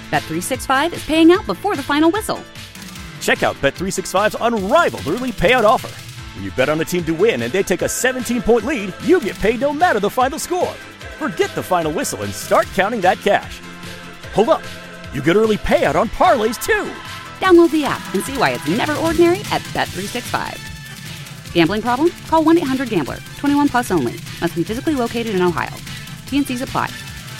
Bet365 is paying out before the final whistle. Check out Bet365's unrivaled early payout offer. When you bet on a team to win and they take a 17-point lead, you get paid no matter the final score. Forget the final whistle and start counting that cash. Hold up. You get early payout on parlays, too. Download the app and see why it's never ordinary at Bet365. Gambling problem? Call 1-800-GAMBLER. 21 plus only. Must be physically located in Ohio. T&Cs apply.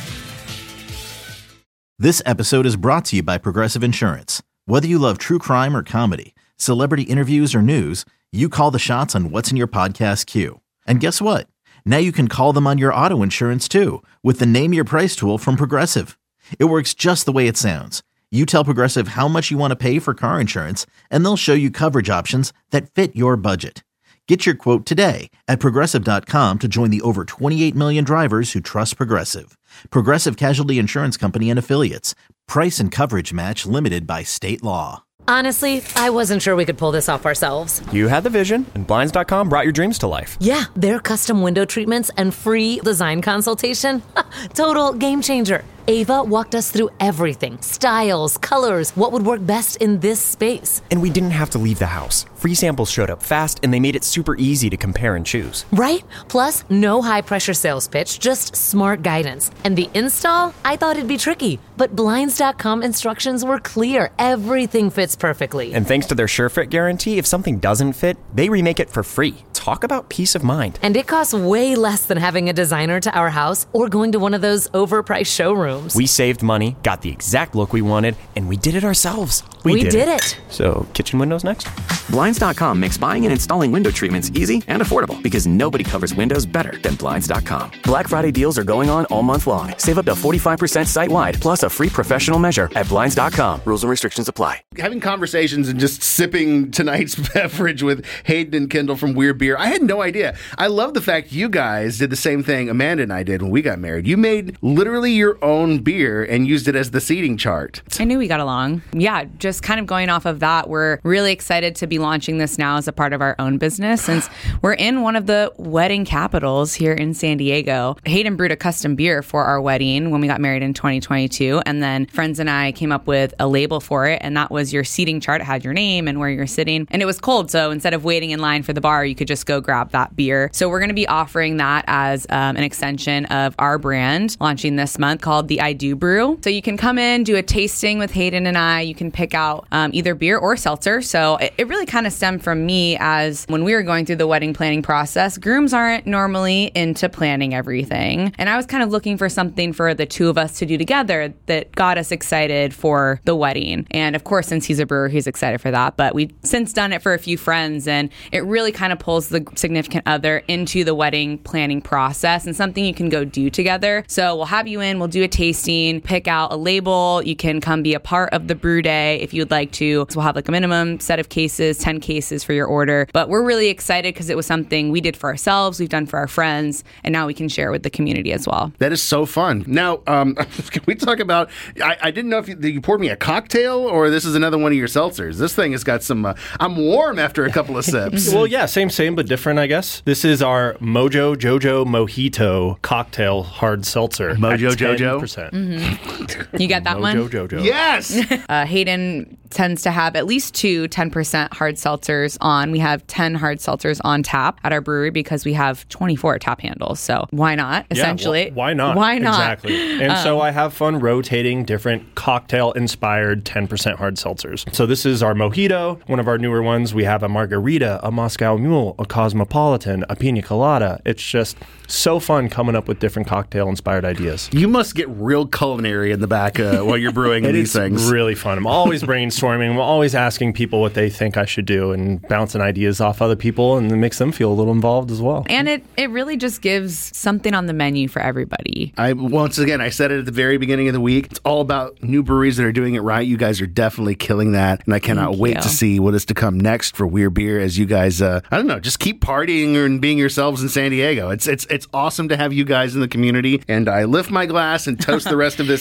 This episode is brought to you by Progressive Insurance. Whether you love true crime or comedy, celebrity interviews or news, you call the shots on what's in your podcast queue. And guess what? Now you can call them on your auto insurance too with the Name Your Price tool from Progressive. It works just the way it sounds. You tell Progressive how much you want to pay for car insurance, and they'll show you coverage options that fit your budget. Get your quote today at Progressive.com to join the over 28 million drivers who trust Progressive. Progressive Casualty Insurance Company and Affiliates. Price and coverage match limited by state law. Honestly, I wasn't sure we could pull this off ourselves. You had the vision, and Blinds.com brought your dreams to life. Yeah, their custom window treatments and free design consultation. Total game changer. Ava walked us through everything. Styles, colors, what would work best in this space. And we didn't have to leave the house. Free samples showed up fast, and they made it super easy to compare and choose. Right? Plus, no high-pressure sales pitch, just smart guidance. And the install? I thought it'd be tricky, but Blinds.com instructions were clear. Everything fits perfectly. And thanks to their SureFit guarantee, if something doesn't fit, they remake it for free. Talk about peace of mind. And it costs way less than having a designer to our house or going to one of those overpriced showrooms. We saved money, got the exact look we wanted, and we did it ourselves. We did it. So, kitchen windows next? Blinds.com makes buying and installing window treatments easy and affordable because nobody covers windows better than Blinds.com. Black Friday deals are going on all month long. Save up to 45% site-wide, plus a free professional measure at Blinds.com. Rules and restrictions apply. Having conversations and just sipping tonight's beverage with Hayden and Kendall from Weird Beer, I had no idea. I love the fact you guys did the same thing Amanda and I did when we got married. You made literally your own beer and used it as the seating chart. I knew we got along. Yeah, just kind of going off of that, we're really excited to be launching this now as a part of our own business since we're in one of the wedding capitals here in San Diego. Hayden brewed a custom beer for our wedding when we got married in 2022, and then friends and I came up with a label for it, and that was your seating chart. It had your name and where you're sitting, and it was cold, so instead of waiting in line for the bar, you could just go grab that beer. So we're going to be offering that as an extension of our brand, launching this month, called the I Do Brew. So you can come in, do a tasting with Hayden and I. You can pick out either beer or seltzer. So it really kind of stemmed from me as when we were going through the wedding planning process, grooms aren't normally into planning everything. And I was kind of looking for something for the two of us to do together that got us excited for the wedding. And of course, since he's a brewer, he's excited for that. But we've since done it for a few friends, and it really kind of pulls the significant other into the wedding planning process and something you can go do together. So we'll have you in, we'll do a tasting, pick out a label. You can come be a part of the brew day if you'd like to. So we'll have like a minimum set of cases, 10 cases for your order. But we're really excited because it was something we did for ourselves, we've done for our friends, and now we can share with the community as well. That is so fun. Now, can we talk about, I didn't know if you poured me a cocktail or this is another one of your seltzers. This thing has got some, I'm warm after a couple of sips. Well, yeah, same, but different, I guess. This is our Mojo Jojo Mojito cocktail hard seltzer. Mojo Jojo? Mm-hmm. You got that Mojo one? Jojo. Yes! Hayden tends to have at least two 10% hard seltzers on. We have 10 hard seltzers on tap at our brewery because we have 24 tap handles. So why not, essentially? Yeah, why not? Why not? Exactly. And so I have fun rotating different cocktail-inspired 10% hard seltzers. So this is our Mojito, one of our newer ones. We have a Margarita, a Moscow Mule, a Cosmopolitan, a Pina Colada. It's just so fun coming up with different cocktail-inspired ideas. You must get real culinary in the back while you're brewing these things. It's really fun. I'm always brainstorming. I'm always asking people what they think I should do and bouncing ideas off other people, and it makes them feel a little involved as well. And it really just gives something on the menu for everybody. Once again, I said it at the very beginning of the week. It's all about new breweries that are doing it right. You guys are definitely killing that, and I cannot wait to see what is to come next for Weird Beer as you guys, I don't know, just keep partying and being yourselves in San Diego. It's awesome to have you guys in the community, and I lift my glass and toast the rest of this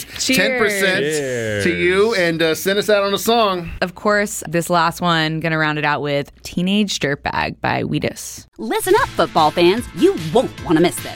10% to you, and send us out on a song. Of course, this last one, going to round it out with Teenage Dirtbag by Wheatus. Listen up, football fans. You won't want to miss this.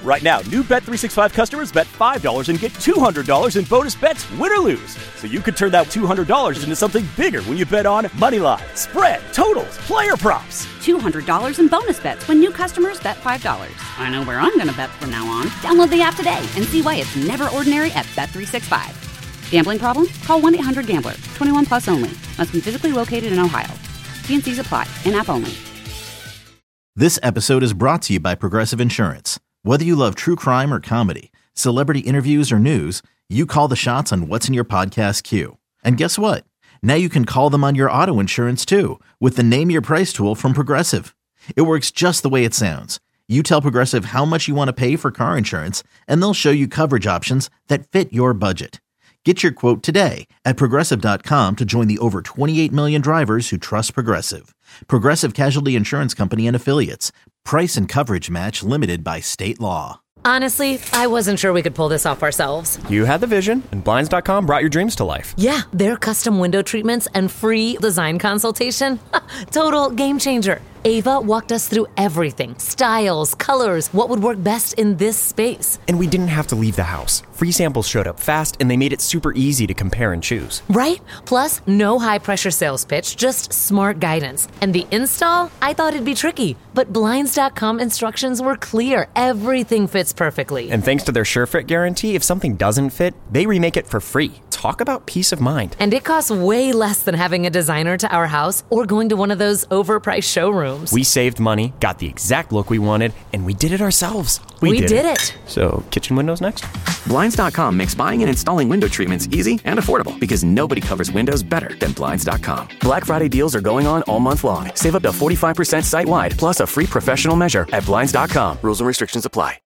Right now, new Bet365 customers bet $5 and get $200 in bonus bets, win or lose. So you could turn that $200 into something bigger when you bet on moneyline, spread, totals, player props. $200 in bonus bets when new customers bet $5. I know where I'm going to bet from now on. Download the app today and see why it's never ordinary at Bet365. Gambling problem? Call 1-800-GAMBLER. 21 plus only. Must be physically located in Ohio. T&Cs apply. In-app only. This episode is brought to you by Progressive Insurance. Whether you love true crime or comedy, celebrity interviews or news, you call the shots on what's in your podcast queue. And guess what? Now you can call them on your auto insurance too with the Name Your Price tool from Progressive. It works just the way it sounds. You tell Progressive how much you want to pay for car insurance, and they'll show you coverage options that fit your budget. Get your quote today at Progressive.com to join the over 28 million drivers who trust Progressive. Progressive Casualty Insurance Company and Affiliates. Price and coverage match limited by state law. Honestly, I wasn't sure we could pull this off ourselves. You had the vision, and Blinds.com brought your dreams to life. Yeah, their custom window treatments and free design consultation. Total game changer. Ava walked us through everything. Styles, colors, what would work best in this space. And we didn't have to leave the house. Free samples showed up fast, and they made it super easy to compare and choose. Right? Plus, no high-pressure sales pitch, just smart guidance. And the install? I thought it'd be tricky, but Blinds.com instructions were clear. Everything fits perfectly. And thanks to their SureFit guarantee, if something doesn't fit, they remake it for free. Talk about peace of mind. And it costs way less than having a designer to our house or going to one of those overpriced showrooms. We saved money, got the exact look we wanted, and we did it ourselves. We did it. So, kitchen windows next? Blinds.com makes buying and installing window treatments easy and affordable because nobody covers windows better than Blinds.com. Black Friday deals are going on all month long. Save up to 45% site-wide, plus a free professional measure at Blinds.com. Rules and restrictions apply.